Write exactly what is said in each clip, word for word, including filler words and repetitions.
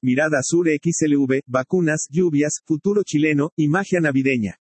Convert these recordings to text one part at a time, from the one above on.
Mirada Sur X L V, vacunas, lluvias, futuro chileno, y magia navideña.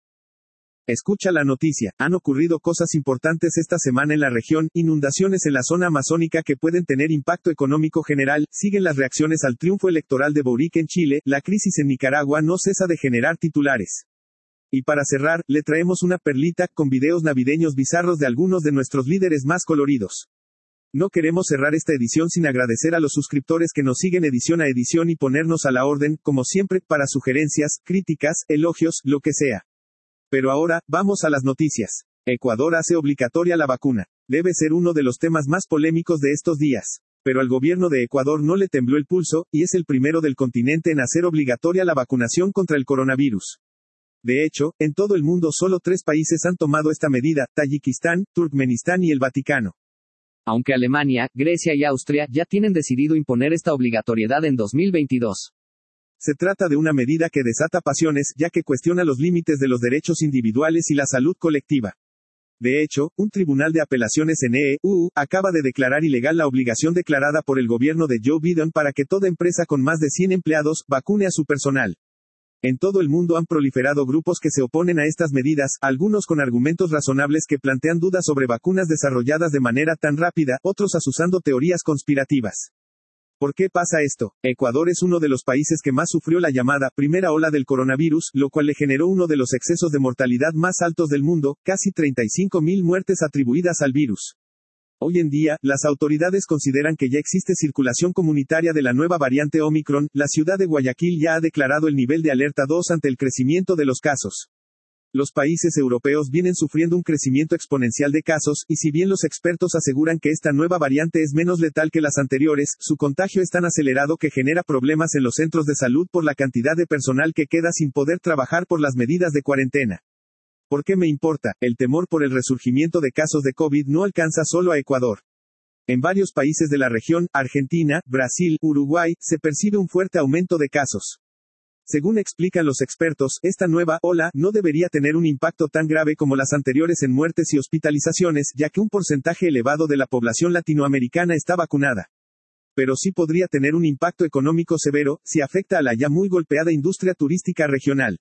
Escucha la noticia. Han ocurrido cosas importantes esta semana en la región, inundaciones en la zona amazónica que pueden tener impacto económico general, siguen las reacciones al triunfo electoral de Boric en Chile, la crisis en Nicaragua no cesa de generar titulares. Y para cerrar, le traemos una perlita, con videos navideños bizarros de algunos de nuestros líderes más coloridos. No queremos cerrar esta edición sin agradecer a los suscriptores que nos siguen edición a edición y ponernos a la orden, como siempre, para sugerencias, críticas, elogios, lo que sea. Pero ahora, vamos a las noticias. Ecuador hace obligatoria la vacuna. Debe ser uno de los temas más polémicos de estos días. Pero al gobierno de Ecuador no le tembló el pulso, y es el primero del continente en hacer obligatoria la vacunación contra el coronavirus. De hecho, en todo el mundo solo tres países han tomado esta medida, Tayikistán, Turkmenistán y el Vaticano. Aunque Alemania, Grecia y Austria ya tienen decidido imponer esta obligatoriedad en dos mil veintidós. Se trata de una medida que desata pasiones, ya que cuestiona los límites de los derechos individuales y la salud colectiva. De hecho, un tribunal de apelaciones en E U acaba de declarar ilegal la obligación declarada por el gobierno de Joe Biden para que toda empresa con más de cien empleados vacune a su personal. En todo el mundo han proliferado grupos que se oponen a estas medidas, algunos con argumentos razonables que plantean dudas sobre vacunas desarrolladas de manera tan rápida, otros asusando teorías conspirativas. ¿Por qué pasa esto? Ecuador es uno de los países que más sufrió la llamada primera ola del coronavirus, lo cual le generó uno de los excesos de mortalidad más altos del mundo, casi treinta y cinco mil muertes atribuidas al virus. Hoy en día, las autoridades consideran que ya existe circulación comunitaria de la nueva variante Omicron. La ciudad de Guayaquil ya ha declarado el nivel de alerta dos ante el crecimiento de los casos. Los países europeos vienen sufriendo un crecimiento exponencial de casos, y si bien los expertos aseguran que esta nueva variante es menos letal que las anteriores, su contagio es tan acelerado que genera problemas en los centros de salud por la cantidad de personal que queda sin poder trabajar por las medidas de cuarentena. ¿Por qué me importa? El temor por el resurgimiento de casos de COVID no alcanza solo a Ecuador. En varios países de la región, Argentina, Brasil, Uruguay, se percibe un fuerte aumento de casos. Según explican los expertos, esta nueva ola no debería tener un impacto tan grave como las anteriores en muertes y hospitalizaciones, ya que un porcentaje elevado de la población latinoamericana está vacunada. Pero sí podría tener un impacto económico severo, si afecta a la ya muy golpeada industria turística regional.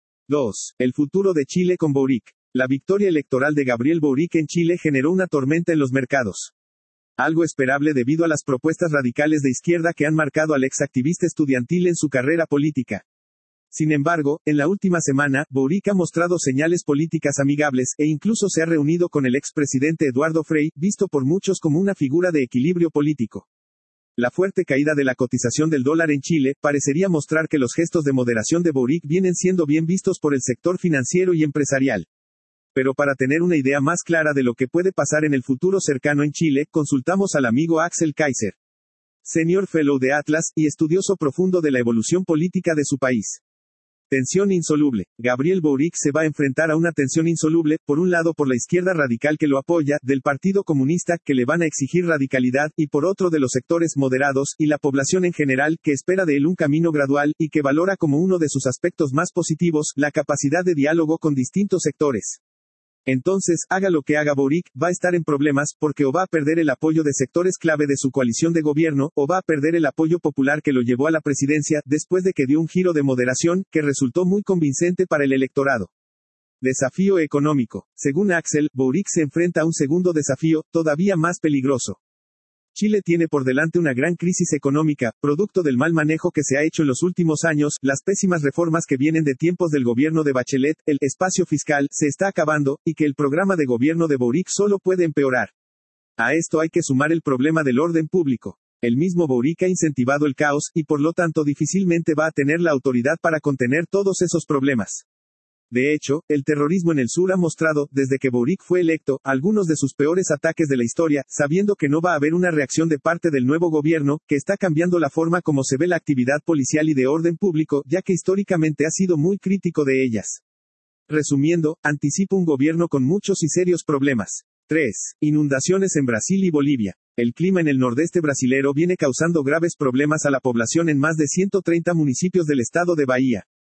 dos. El futuro de Chile con Boric. La victoria electoral de Gabriel Boric en Chile generó una tormenta en los mercados. Algo esperable debido a las propuestas radicales de izquierda que han marcado al exactivista estudiantil en su carrera política. Sin embargo, en la última semana, Boric ha mostrado señales políticas amigables, e incluso se ha reunido con el expresidente Eduardo Frei, visto por muchos como una figura de equilibrio político. La fuerte caída de la cotización del dólar en Chile parecería mostrar que los gestos de moderación de Boric vienen siendo bien vistos por el sector financiero y empresarial. Pero para tener una idea más clara de lo que puede pasar en el futuro cercano en Chile, consultamos al amigo Axel Kaiser, Senior Fellow de Atlas, y estudioso profundo de la evolución política de su país. Tensión insoluble. Gabriel Boric se va a enfrentar a una tensión insoluble, por un lado por la izquierda radical que lo apoya, del Partido Comunista, que le van a exigir radicalidad, y por otro de los sectores moderados, y la población en general, que espera de él un camino gradual, y que valora como uno de sus aspectos más positivos, la capacidad de diálogo con distintos sectores. Entonces, haga lo que haga Boric, va a estar en problemas, porque o va a perder el apoyo de sectores clave de su coalición de gobierno, o va a perder el apoyo popular que lo llevó a la presidencia, después de que dio un giro de moderación, que resultó muy convincente para el electorado. Desafío económico. Según Axel, Boric se enfrenta a un segundo desafío, todavía más peligroso. Chile tiene por delante una gran crisis económica, producto del mal manejo que se ha hecho en los últimos años, las pésimas reformas que vienen de tiempos del gobierno de Bachelet, el espacio fiscal se está acabando, y que el programa de gobierno de Boric solo puede empeorar. A esto hay que sumar el problema del orden público. El mismo Boric ha incentivado el caos, y por lo tanto difícilmente va a tener la autoridad para contener todos esos problemas. De hecho, el terrorismo en el sur ha mostrado, desde que Boric fue electo, algunos de sus peores ataques de la historia, sabiendo que no va a haber una reacción de parte del nuevo gobierno, que está cambiando la forma como se ve la actividad policial y de orden público, ya que históricamente ha sido muy crítico de ellas. Resumiendo, anticipa un gobierno con muchos y serios problemas. tres. Inundaciones en Brasil y Bolivia. El clima en el nordeste brasilero viene causando graves problemas a la población en más de ciento treinta municipios del estado de Bahía.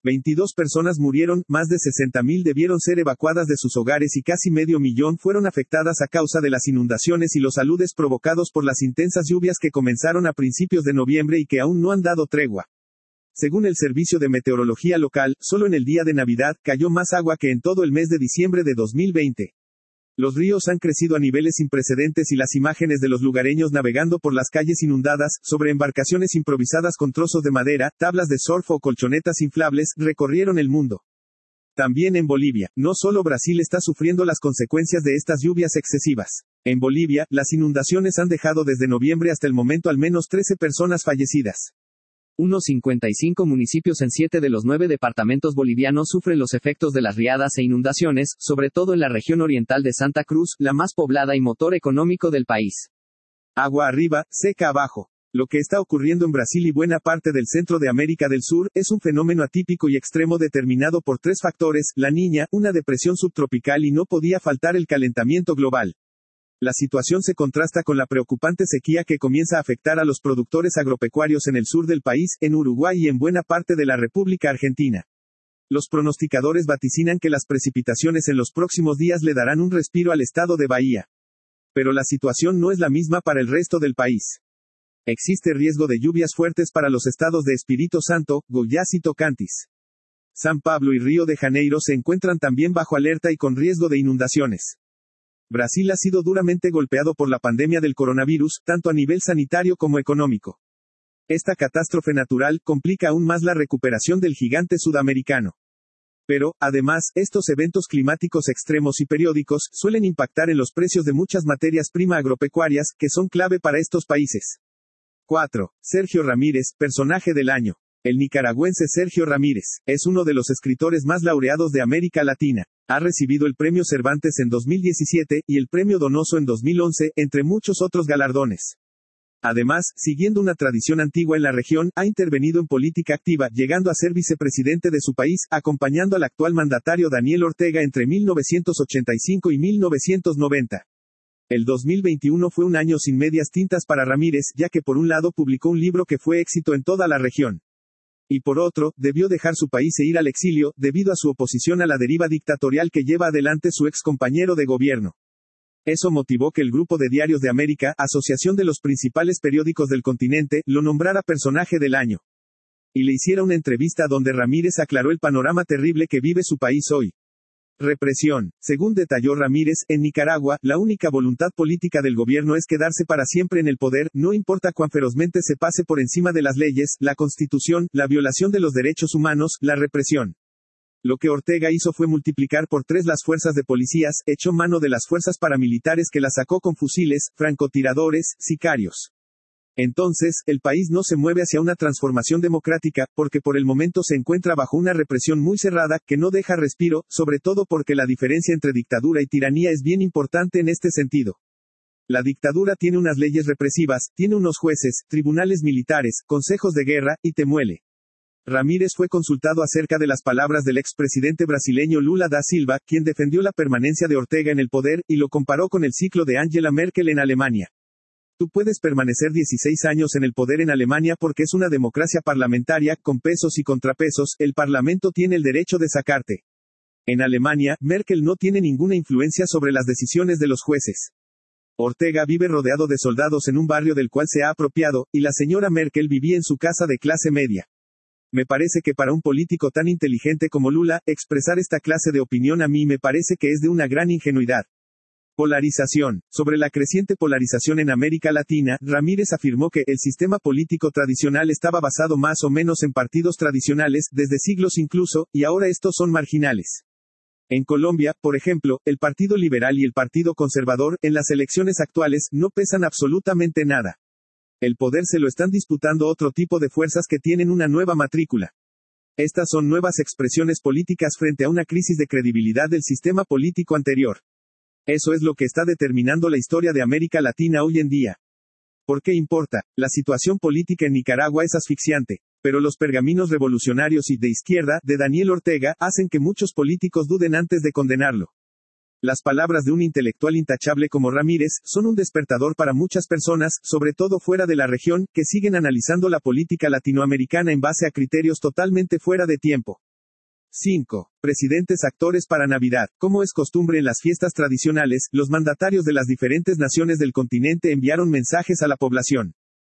veintidós personas murieron, más de sesenta mil debieron ser evacuadas de sus hogares y casi medio millón fueron afectadas a causa de las inundaciones y los aludes provocados por las intensas lluvias que comenzaron a principios de noviembre y que aún no han dado tregua. Según el Servicio de Meteorología Local, solo en el día de Navidad, cayó más agua que en todo el mes de diciembre de dos mil veinte. Los ríos han crecido a niveles sin precedentes y las imágenes de los lugareños navegando por las calles inundadas, sobre embarcaciones improvisadas con trozos de madera, tablas de surf o colchonetas inflables, recorrieron el mundo. También en Bolivia, no solo Brasil está sufriendo las consecuencias de estas lluvias excesivas. En Bolivia, las inundaciones han dejado desde noviembre hasta el momento al menos trece personas fallecidas. Unos cincuenta y cinco municipios en siete de los nueve departamentos bolivianos sufren los efectos de las riadas e inundaciones, sobre todo en la región oriental de Santa Cruz, la más poblada y motor económico del país. Agua arriba, seca abajo. Lo que está ocurriendo en Brasil y buena parte del centro de América del Sur, es un fenómeno atípico y extremo determinado por tres factores: la Niña, una depresión subtropical y no podía faltar el calentamiento global. La situación se contrasta con la preocupante sequía que comienza a afectar a los productores agropecuarios en el sur del país, en Uruguay y en buena parte de la República Argentina. Los pronosticadores vaticinan que las precipitaciones en los próximos días le darán un respiro al estado de Bahía. Pero la situación no es la misma para el resto del país. Existe riesgo de lluvias fuertes para los estados de Espírito Santo, Goiás y Tocantins. San Pablo y Río de Janeiro se encuentran también bajo alerta y con riesgo de inundaciones. Brasil ha sido duramente golpeado por la pandemia del coronavirus, tanto a nivel sanitario como económico. Esta catástrofe natural complica aún más la recuperación del gigante sudamericano. Pero, además, estos eventos climáticos extremos y periódicos suelen impactar en los precios de muchas materias prima agropecuarias, que son clave para estos países. cuatro. Sergio Ramírez, personaje del año. El nicaragüense Sergio Ramírez es uno de los escritores más laureados de América Latina. Ha recibido el Premio Cervantes en dos mil diecisiete, y el Premio Donoso en dos mil once, entre muchos otros galardones. Además, siguiendo una tradición antigua en la región, ha intervenido en política activa, llegando a ser vicepresidente de su país, acompañando al actual mandatario Daniel Ortega entre mil novecientos ochenta y cinco y mil novecientos noventa. El dos mil veintiuno fue un año sin medias tintas para Ramírez, ya que por un lado publicó un libro que fue éxito en toda la región. Y por otro, debió dejar su país e ir al exilio, debido a su oposición a la deriva dictatorial que lleva adelante su ex compañero de gobierno. Eso motivó que el Grupo de Diarios de América, asociación de los principales periódicos del continente, lo nombrara personaje del año. Y le hiciera una entrevista donde Ramírez aclaró el panorama terrible que vive su país hoy. Represión. Según detalló Ramírez, en Nicaragua, la única voluntad política del gobierno es quedarse para siempre en el poder, no importa cuán ferozmente se pase por encima de las leyes, la Constitución, la violación de los derechos humanos, la represión. Lo que Ortega hizo fue multiplicar por tres las fuerzas de policías, echó mano de las fuerzas paramilitares que las sacó con fusiles, francotiradores, sicarios. Entonces, el país no se mueve hacia una transformación democrática, porque por el momento se encuentra bajo una represión muy cerrada, que no deja respiro, sobre todo porque la diferencia entre dictadura y tiranía es bien importante en este sentido. La dictadura tiene unas leyes represivas, tiene unos jueces, tribunales militares, consejos de guerra, y te muele. Ramírez fue consultado acerca de las palabras del expresidente brasileño Lula da Silva, quien defendió la permanencia de Ortega en el poder, y lo comparó con el ciclo de Angela Merkel en Alemania. Tú puedes permanecer dieciséis años en el poder en Alemania porque es una democracia parlamentaria, con pesos y contrapesos, el parlamento tiene el derecho de sacarte. En Alemania, Merkel no tiene ninguna influencia sobre las decisiones de los jueces. Ortega vive rodeado de soldados en un barrio del cual se ha apropiado, y la señora Merkel vivía en su casa de clase media. Me parece que para un político tan inteligente como Lula, expresar esta clase de opinión a mí me parece que es de una gran ingenuidad. Polarización. Sobre la creciente polarización en América Latina, Ramírez afirmó que el sistema político tradicional estaba basado más o menos en partidos tradicionales, desde siglos incluso, y ahora estos son marginales. En Colombia, por ejemplo, el Partido Liberal y el Partido Conservador, en las elecciones actuales, no pesan absolutamente nada. El poder se lo están disputando otro tipo de fuerzas que tienen una nueva matrícula. Estas son nuevas expresiones políticas frente a una crisis de credibilidad del sistema político anterior. Eso es lo que está determinando la historia de América Latina hoy en día. ¿Por qué importa? La situación política en Nicaragua es asfixiante, pero los pergaminos revolucionarios y de izquierda, de Daniel Ortega, hacen que muchos políticos duden antes de condenarlo. Las palabras de un intelectual intachable como Ramírez, son un despertador para muchas personas, sobre todo fuera de la región, que siguen analizando la política latinoamericana en base a criterios totalmente fuera de tiempo. cinco. Presidentes actores para Navidad. Como es costumbre en las fiestas tradicionales, los mandatarios de las diferentes naciones del continente enviaron mensajes a la población.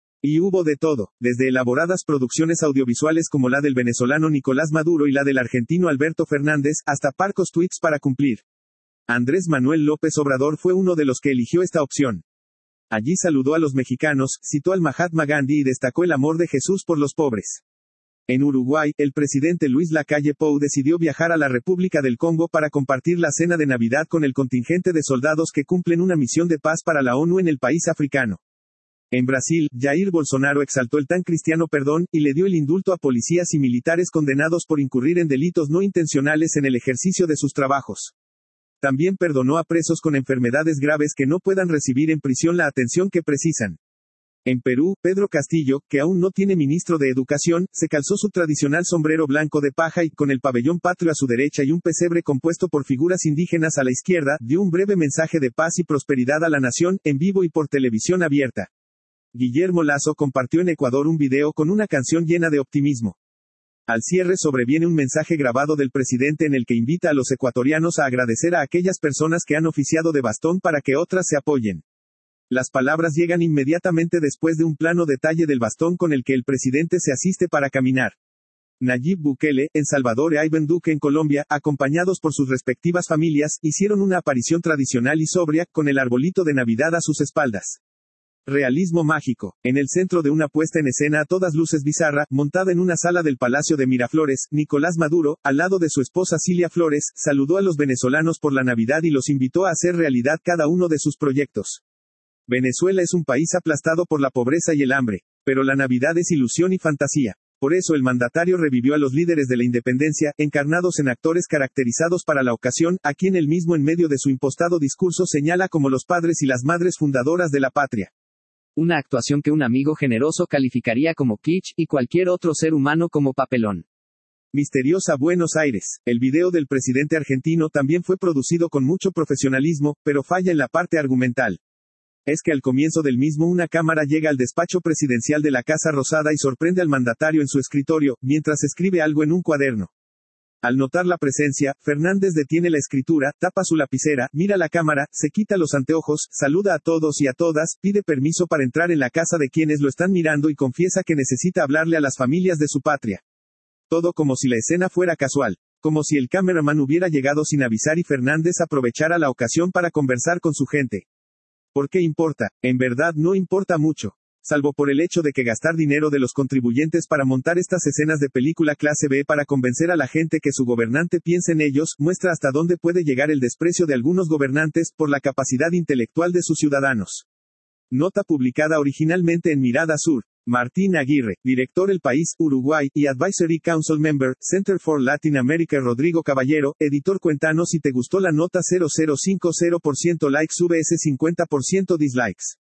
Y hubo de todo, desde elaboradas producciones audiovisuales como la del venezolano Nicolás Maduro y la del argentino Alberto Fernández, hasta parcos tweets para cumplir. Andrés Manuel López Obrador fue uno de los que eligió esta opción. Allí saludó a los mexicanos, citó al Mahatma Gandhi y destacó el amor de Jesús por los pobres. En Uruguay, el presidente Luis Lacalle Pou decidió viajar a la República del Congo para compartir la cena de Navidad con el contingente de soldados que cumplen una misión de paz para la ONU en el país africano. En Brasil, Jair Bolsonaro exaltó el tan cristiano perdón, y le dio el indulto a policías y militares condenados por incurrir en delitos no intencionales en el ejercicio de sus trabajos. También perdonó a presos con enfermedades graves que no puedan recibir en prisión la atención que precisan. En Perú, Pedro Castillo, que aún no tiene ministro de Educación, se calzó su tradicional sombrero blanco de paja y, con el pabellón patrio a su derecha y un pesebre compuesto por figuras indígenas a la izquierda, dio un breve mensaje de paz y prosperidad a la nación, en vivo y por televisión abierta. Guillermo Lasso compartió en Ecuador un video con una canción llena de optimismo. Al cierre sobreviene un mensaje grabado del presidente en el que invita a los ecuatorianos a agradecer a aquellas personas que han oficiado de bastón para que otras se apoyen. Las palabras llegan inmediatamente después de un plano detalle del bastón con el que el presidente se asiste para caminar. Nayib Bukele, en Salvador e Iván Duque en Colombia, acompañados por sus respectivas familias, hicieron una aparición tradicional y sobria, con el arbolito de Navidad a sus espaldas. Realismo mágico. En el centro de una puesta en escena a todas luces bizarra, montada en una sala del Palacio de Miraflores, Nicolás Maduro, al lado de su esposa Cilia Flores, saludó a los venezolanos por la Navidad y los invitó a hacer realidad cada uno de sus proyectos. Venezuela es un país aplastado por la pobreza y el hambre, pero la Navidad es ilusión y fantasía. Por eso el mandatario revivió a los líderes de la independencia, encarnados en actores caracterizados para la ocasión, a quien él mismo en medio de su impostado discurso señala como los padres y las madres fundadoras de la patria. Una actuación que un amigo generoso calificaría como kitsch, y cualquier otro ser humano como papelón. Misteriosa Buenos Aires. El video del presidente argentino también fue producido con mucho profesionalismo, pero falla en la parte argumental. Es que al comienzo del mismo una cámara llega al despacho presidencial de la Casa Rosada y sorprende al mandatario en su escritorio, mientras escribe algo en un cuaderno. Al notar la presencia, Fernández detiene la escritura, tapa su lapicera, mira la cámara, se quita los anteojos, saluda a todos y a todas, pide permiso para entrar en la casa de quienes lo están mirando y confiesa que necesita hablarle a las familias de su patria. Todo como si la escena fuera casual. Como si el cameraman hubiera llegado sin avisar y Fernández aprovechara la ocasión para conversar con su gente. ¿Por qué importa? En verdad no importa mucho. Salvo por el hecho de que gastar dinero de los contribuyentes para montar estas escenas de película clase B para convencer a la gente que su gobernante piense en ellos, muestra hasta dónde puede llegar el desprecio de algunos gobernantes, por la capacidad intelectual de sus ciudadanos. Nota publicada originalmente en Mirada Sur. Martín Aguirre, director El País, Uruguay, y Advisory Council Member, Center for Latin America. Rodrigo Caballero, editor. Cuéntanos si te gustó la nota. Cero cero cinco cero por ciento likes vs cincuenta por ciento dislikes.